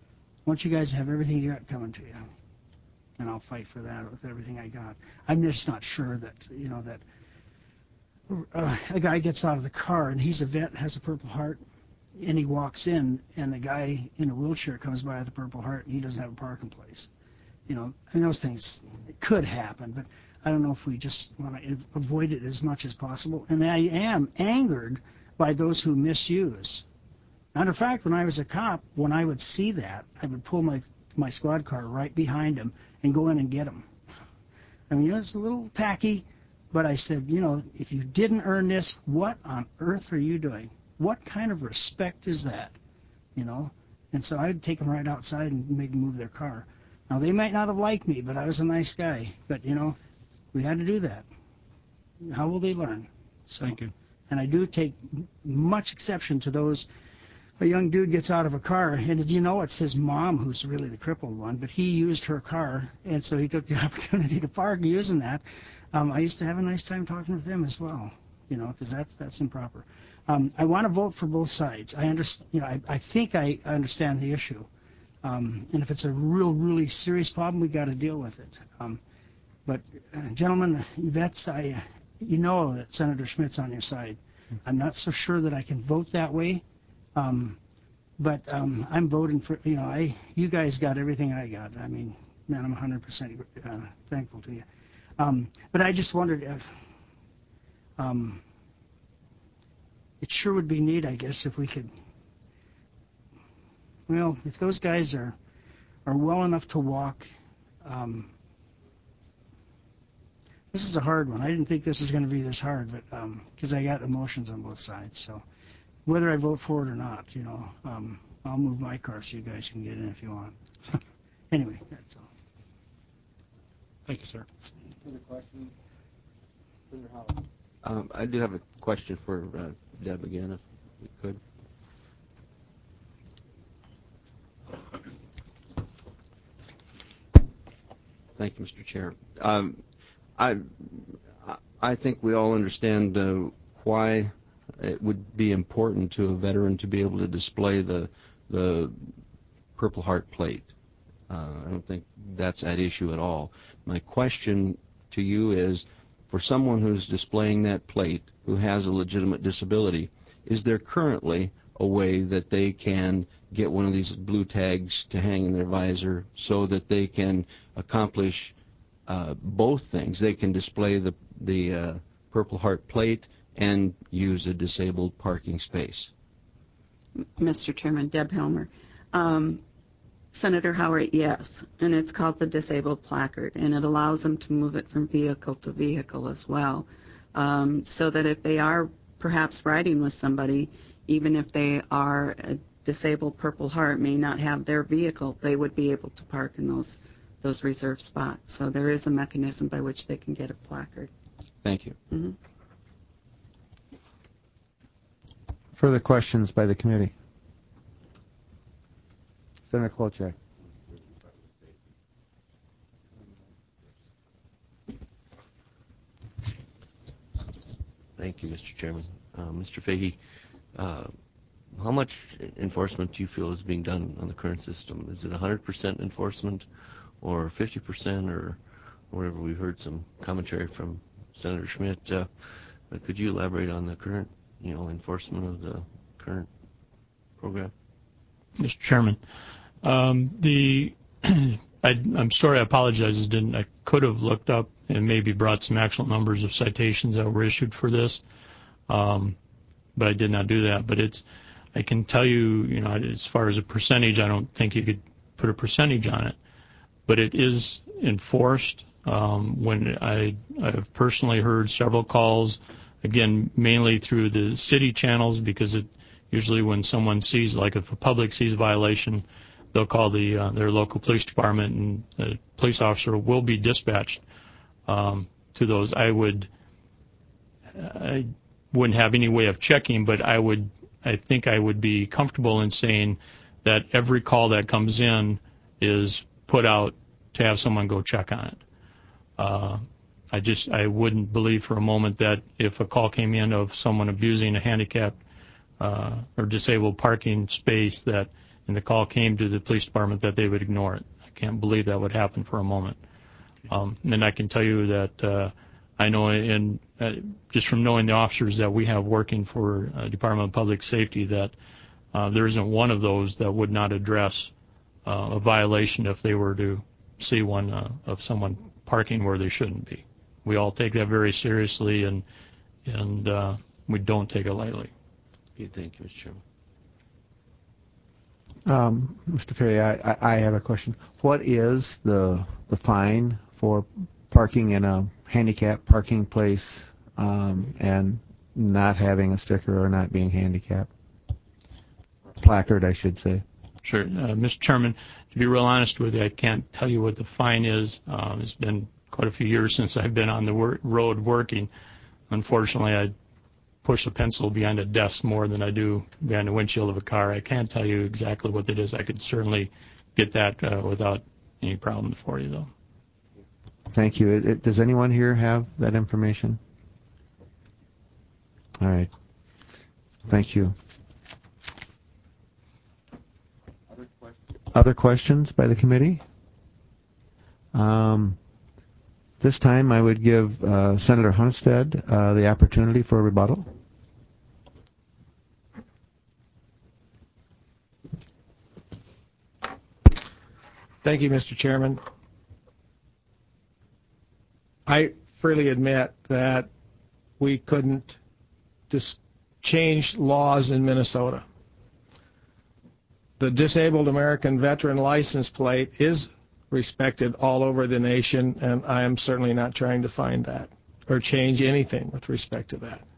P: want you guys to have everything you got coming to you, and I'll fight for that with everything I got. I'm just not sure that you know that uh, a guy gets out of the car and he's a vet, has a Purple Heart, and he walks in, and the guy in a wheelchair comes by with a Purple Heart, and he doesn't have a parking place. You know, I mean, those things could happen, but I don't know if we just want to avoid it as much as possible. And I am angered by those who misuse. Matter of fact, when I was a cop, when I would see that, I would pull my, my squad car right behind him and go in and get him. I mean, it's a little tacky, but I said, you know, if you didn't earn this, what on earth are you doing? What kind of respect is that? You know? And so I would take them right outside and make them move their car. Now, they might not have liked me, but I was a nice guy. But, you know, we had to do that. How will they learn? So,
K: Thank you.
P: And I do take much exception to those. A young dude gets out of a car, and you know it's his mom who's really the crippled one, but he used her car, and so he took the opportunity to park using that. Um, I used to have a nice time talking with them as well, you know, because that's that's improper. Um, I want to vote for both sides. I understand, you know, I, I think I understand the issue, um, and if it's a real, really serious problem, we got to deal with it. Um, but, uh, gentlemen, vets, I, you know that Senator Schmidt's on your side. I'm not so sure that I can vote that way. Um, but um, I'm voting for, you know, I you guys got everything I got. I mean, man, I'm one hundred percent uh, thankful to you. Um, but I just wondered if um, it sure would be neat, I guess, if we could, well, if those guys are, are well enough to walk. Um, this is a hard one. I didn't think this was going to be this hard, but because um, I got emotions on both sides, so. Whether I vote for it or not, you know, um, I'll move my car so you guys can get in if you want. Anyway, that's all.
K: Thank you, sir.
B: Further questions? Senator Howard.
H: Um, I do have a question for uh, Deb again, if we could. Thank you, Mister Chair. Um, I I think we all understand uh, why it would be important to a veteran to be able to display the the Purple Heart plate. Uh, I don't think that's at issue at all. My question to you is, for someone who's displaying that plate who has a legitimate disability, is there currently a way that they can get one of these blue tags to hang in their visor so that they can accomplish uh, both things? They can display the, the uh, Purple Heart plate and use a disabled parking space.
L: Mister Chairman, Deb Helmer. Um, Senator Howard, yes, and it's called the disabled placard, and it allows them to move it from vehicle to vehicle as well, um, so that if they are perhaps riding with somebody, even if they are a disabled Purple Heart, may not have their vehicle, they would be able to park in those those reserved spots. So there is a mechanism by which they can get a placard.
H: Thank you.
L: Mm-hmm.
B: Further questions by the committee? Senator Klobuchar.
Q: Thank you, Mister Chairman. Uh, Mister Fahey, uh, how much enforcement do you feel is being done on the current system? Is it one hundred percent enforcement or fifty percent or whatever? We've heard some commentary from Senator Schmidt. Uh, could you elaborate on the current, you know, enforcement of the current program?
N: Mister Chairman, um, the I, I'm sorry, I apologize. I didn't. I could have looked up and maybe brought some actual numbers of citations that were issued for this, um, but I did not do that. But it's, I can tell you, you know, as far as a percentage, I don't think you could put a percentage on it, but it is enforced. Um, when I I've personally heard several calls, again, mainly through the city channels, because it usually when someone sees, like if a public sees a violation, they'll call the uh, their local police department, and the police officer will be dispatched um, to those. I would I wouldn't have any way of checking, but I would I think I would be comfortable in saying that every call that comes in is put out to have someone go check on it. Uh, I just I wouldn't believe for a moment that if a call came in of someone abusing a handicapped uh, or disabled parking space, that and the call came to the police department that they would ignore it. I can't believe that would happen for a moment. Um, and I can tell you that uh, I know in uh, just from knowing the officers that we have working for uh, Department of Public Safety that uh, there isn't one of those that would not address uh, a violation if they were to see one uh, of someone parking where they shouldn't be. We all take that very seriously, and and uh, we don't take it lightly.
Q: Okay, thank you, Mister Chairman.
B: Um, Mister Ferry, I, I have a question. What is the the fine for parking in a handicap parking place um, and not having a sticker or not being handicapped? Placard, I should say.
N: Sure. Uh, Mister Chairman, to be real honest with you, I can't tell you what the fine is. Um, it's been quite a few years since I've been on the wor- road working. Unfortunately, I push a pencil behind a desk more than I do behind the windshield of a car. I can't tell you exactly what it is. I could certainly get that uh, without any problem for you, though.
B: Thank you. It, it, does anyone here have that information? All right. Thank you.
H: Other questions?
B: Other questions by the committee? Um, this time I would give uh, Senator Hunstead uh, the opportunity for a rebuttal.
I: Thank you, Mister Chairman. I freely admit that we couldn't just change laws in Minnesota. The Disabled American Veteran license plate is respected all over the nation, and I am certainly not trying to find that or change anything with respect to that.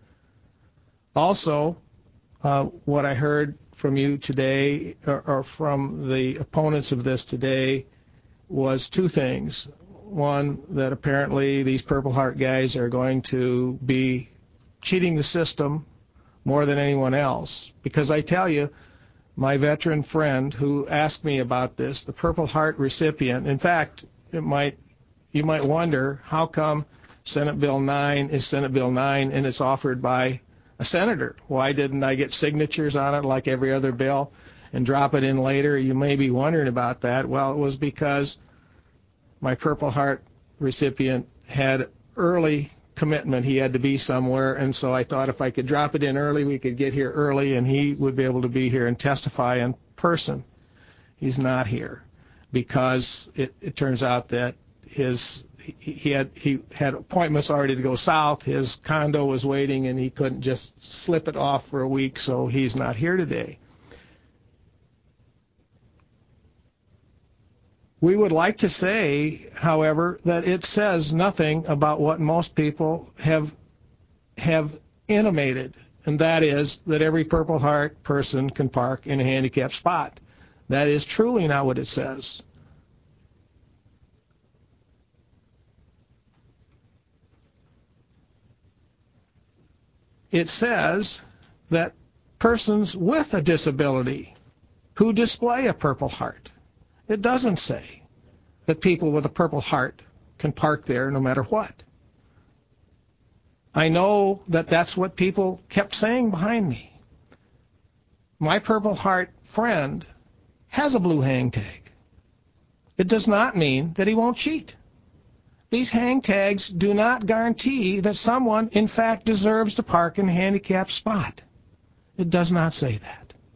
I: Also, uh, what I heard from you today, or, or from the opponents of this today, was two things. One, that apparently these Purple Heart guys are going to be cheating the system more than anyone else. Because I tell you, my veteran friend who asked me about this, the Purple Heart recipient, in fact, it might you might wonder how come Senate Bill nine is Senate Bill nine and it's offered by a senator. Why didn't I get signatures on it like every other bill and drop it in later? You may be wondering about that. Well, it was because my Purple Heart recipient had early commitment. He had to be somewhere, and so I thought if I could drop it in early, we could get here early, and he would be able to be here and testify in person. He's not here because it, it turns out that his he, he had he had appointments already to go south. His condo was waiting, and he couldn't just slip it off for a week, so he's not here today. We would like to say, however, that it says nothing about what most people have have intimated, and that is that every Purple Heart person can park in a handicapped spot. That is truly not what it says. It says that persons with a disability who display a Purple Heart. It doesn't say that people with a Purple Heart can park there no matter what. I know that that's what people kept saying behind me. My Purple Heart friend has a blue hang tag. It does not mean that he won't cheat. These hang tags do not guarantee that someone, in fact, deserves to park in a handicapped spot. It does not say that.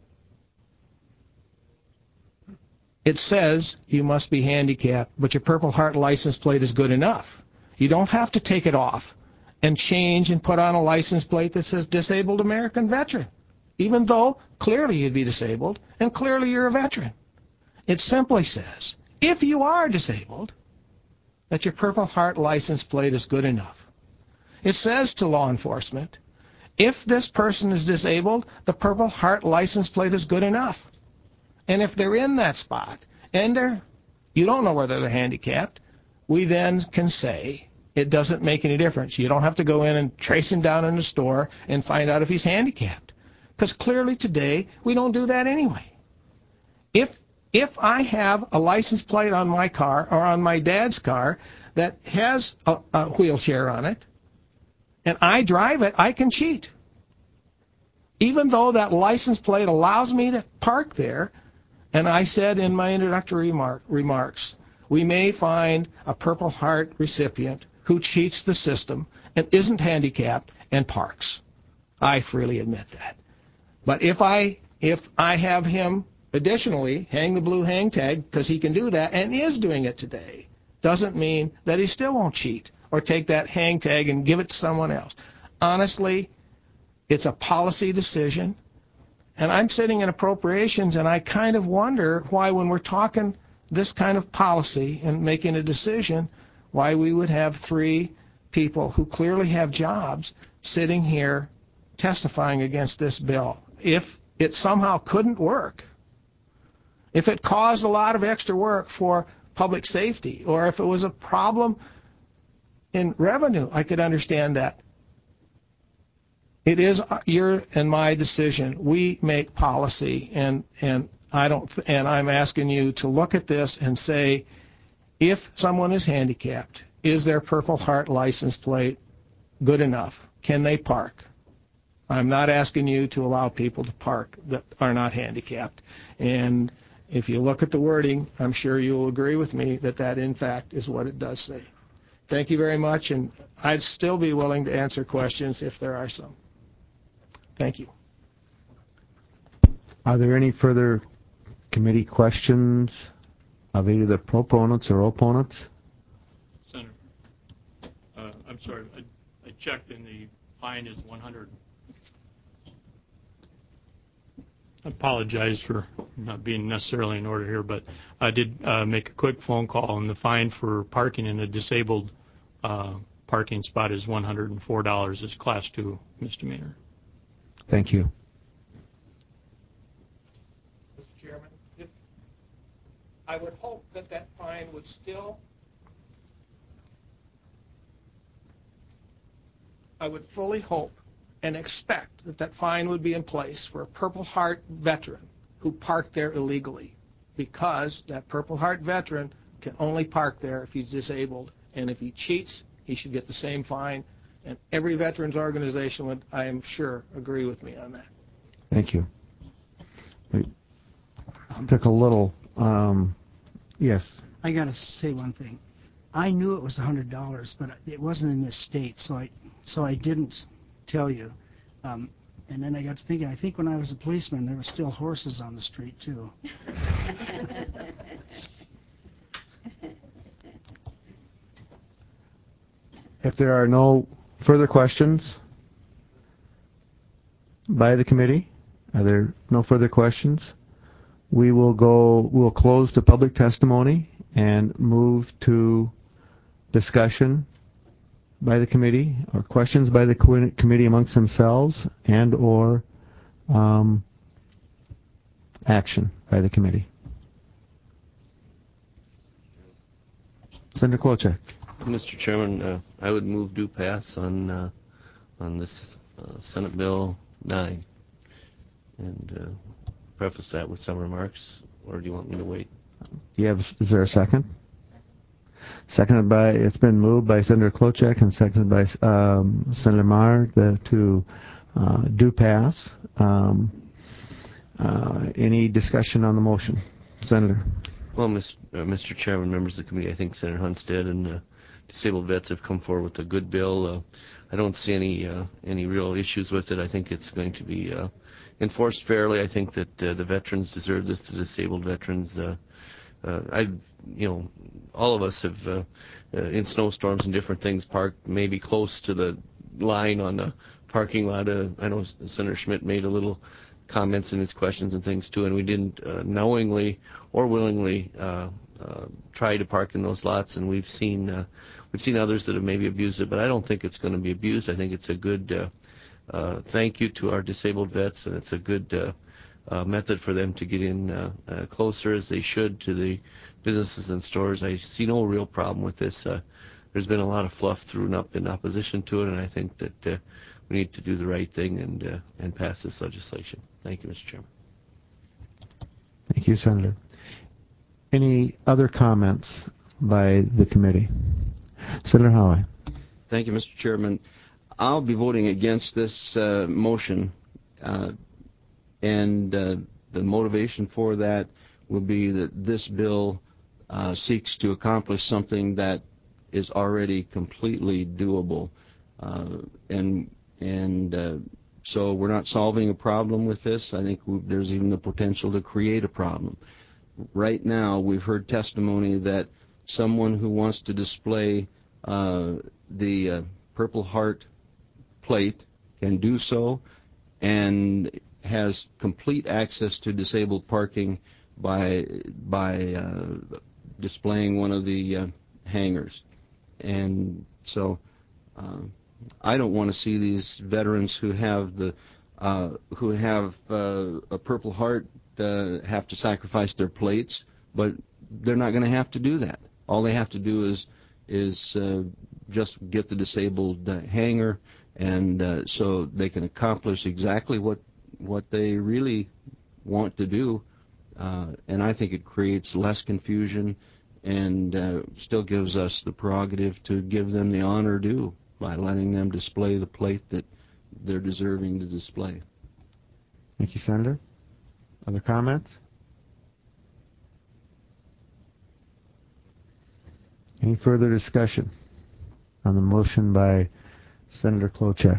I: It says you must be handicapped, but your Purple Heart license plate is good enough. You don't have to take it off and change and put on a license plate that says Disabled American Veteran, even though clearly you'd be disabled and clearly you're a veteran. It simply says, if you are disabled, that your Purple Heart license plate is good enough. It says to law enforcement, if this person is disabled, the Purple Heart license plate is good enough. And if they're in that spot and they're, you don't know whether they're handicapped, we then can say it doesn't make any difference. You don't have to go in and trace him down in the store and find out if he's handicapped. Because clearly today we don't do that anyway. If if I have a license plate on my car or on my dad's car that has a, a wheelchair on it and I drive it, I can cheat. Even though that license plate allows me to park there, And I said in my introductory remark, remarks, we may find a Purple Heart recipient who cheats the system and isn't handicapped and parks. I freely admit that. But if I if I have him additionally hang the blue hang tag, because he can do that and is doing it today, doesn't mean that he still won't cheat or take that hang tag and give it to someone else. Honestly, it's a policy decision. And I'm sitting in appropriations, and I kind of wonder why, when we're talking this kind of policy and making a decision, why we would have three people who clearly have jobs sitting here testifying against this bill. If it somehow couldn't work, if it caused a lot of extra work for public safety, or if it was a problem in revenue, I could understand that. It is your and my decision. We make policy, and and I don't. And I'm asking you to look at this and say, if someone is handicapped, is their Purple Heart license plate good enough? Can they park? I'm not asking you to allow people to park that are not handicapped. And if you look at the wording, I'm sure you'll agree with me that that, in fact, is what it does say. Thank you very much, and I'd still be willing to answer questions if there are some. Thank you.
B: Are there any further committee questions of either the proponents or opponents?
N: Senator, uh, I'm sorry, I, I checked and the fine is one hundred. I apologize for not being necessarily in order here, but I did uh, make a quick phone call, and the fine for parking in a disabled uh, parking spot is one hundred four dollars. It's class two misdemeanor.
B: Thank you.
I: Mister Chairman, if I would hope that that fine would still, I would fully hope and expect that that fine would be in place for a Purple Heart veteran who parked there illegally, because that Purple Heart veteran can only park there if he's disabled, and if he cheats, he should get the same fine. And every veterans organization would, I am sure, agree with me on that.
B: Thank you. It took a little, um, yes.
P: I got to say one thing. I knew it was one hundred dollars, but it wasn't in this state, so I so I didn't tell you. Um, and then I got to thinking, I think when I was a policeman, there were still horses on the street, too.
B: If there are no further questions by the committee, are there no further questions? We will go, we'll close the public testimony and move to discussion by the committee, or questions by the committee amongst themselves, and or um, action by the committee. Senator Klobuchar.
Q: Mister Chairman, uh, I would move due pass on uh, on this uh, Senate Bill nine, and uh, preface that with some remarks, or do you want me to wait?
B: You have, is there a second? Seconded by, it's been moved by Senator Klobuchar and seconded by um, Senator Marr the, to uh, do pass. Um, uh, any discussion on the motion? Senator.
Q: Well, Mister Uh, Mister Chairman, members of the committee, I think Senator Hunstead and uh, disabled vets have come forward with a good bill. Uh, I don't see any uh, any real issues with it. I think it's going to be uh, enforced fairly. I think that uh, the veterans deserve this. The disabled veterans, uh, uh, I, you know, all of us have uh, uh, in snowstorms and different things parked maybe close to the line on the parking lot. Uh, I know Senator Schmidt made a little comments in his questions and things too, and we didn't uh, knowingly or willingly uh, uh, try to park in those lots, and we've seen uh, we've seen others that have maybe abused it, but I don't think it's going to be abused. I think it's a good uh, uh, thank you to our disabled vets, and it's a good uh, uh, method for them to get in uh, uh, closer, as they should, to the businesses and stores. I see no real problem with this. Uh, there's been a lot of fluff thrown up in opposition to it, and I think that uh, we need to do the right thing and uh, and pass this legislation. Thank you, Mister Chairman.
B: Thank you, Senator. Any other comments by the committee? Senator Howie.
H: Thank you, Mister Chairman. I'll be voting against this uh, motion, uh, and uh, the motivation for that will be that this bill uh, seeks to accomplish something that is already completely doable, uh, and and uh, so we're not solving a problem with this. I think we, there's even the potential to create a problem. Right now, we've heard testimony that someone who wants to display uh, the uh, Purple Heart plate can do so, and has complete access to disabled parking by by uh, displaying one of the uh, hangars. And so uh, I don't want to see these veterans who have the uh, who have uh, a Purple Heart uh, have to sacrifice their plates, but they're not going to have to do that. All they have to do is is uh, just get the disabled uh, hanger, and uh, so they can accomplish exactly what what they really want to do. Uh, and I think it creates less confusion and uh, still gives us the prerogative to give them the honor due by letting them display the plate that they're deserving to display.
B: Thank you, Senator. Other comments? Any further discussion on the motion by Senator Klobuchar?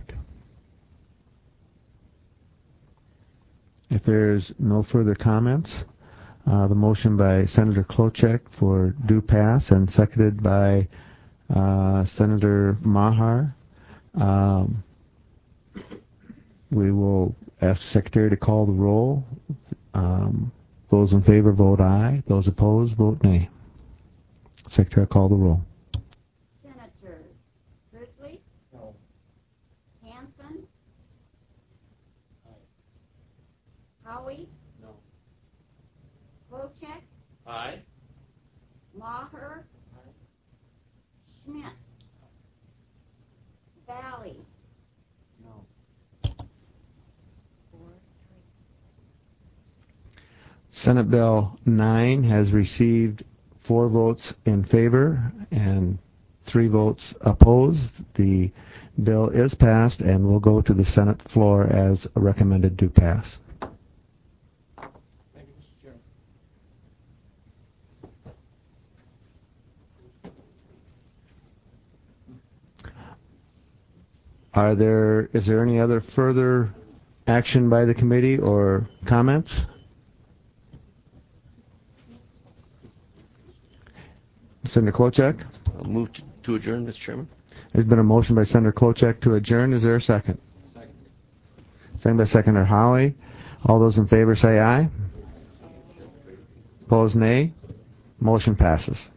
B: If there's no further comments, uh, the motion by Senator Klobuchar for due pass and seconded by uh, Senator Maher. Um, we will ask the Secretary to call the roll. Um, those in favor vote aye. Those opposed vote nay. Secretary, call the roll.
C: Senators Grizzly?
D: No.
C: Hanson? Howie?
D: No.
C: Wojcik?
D: Aye.
C: Maher? Schmidt? Valley?
D: No.
B: Senate Bill nine has received four votes in favor and three votes opposed. The bill is passed and will go to the Senate floor as a recommended due pass.
I: Thank you, Mister Chairman.
B: Are there, is there any other further action by the committee or comments? Senator Klobuchar?
Q: I'll move to, to adjourn, Mister Chairman.
B: There's been a motion by Senator Klobuchar to adjourn. Is there a second? Second. Second by Senator Howie. All those in favor say aye. Opposed, nay. Motion passes.